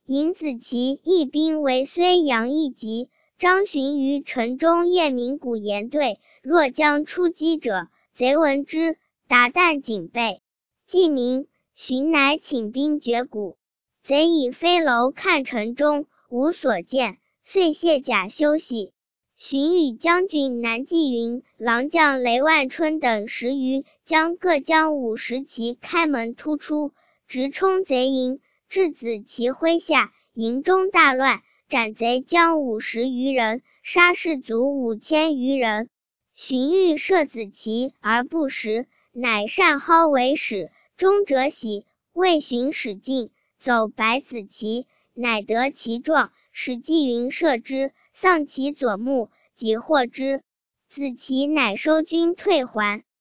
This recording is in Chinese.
尹子奇一兵为睢阳一级，张巡于城中夜鸣鼓言对，若将出击者，贼闻之，打弹警备。既明，寻乃请兵绝鼓。贼以飞楼看城中，无所见，遂卸甲休息。荀彧将军南霁云、郎将雷万春等10余将各将50骑开门突出，直冲贼营，至子奇麾下，营中大乱，斩贼将50余人，杀士卒5000余人。荀彧射子奇而不食，乃善蒿为矢，中者喜，谓荀使进，走白子奇，乃得其状，使纪云射之，丧其左目，即获之。子奇乃收军退还。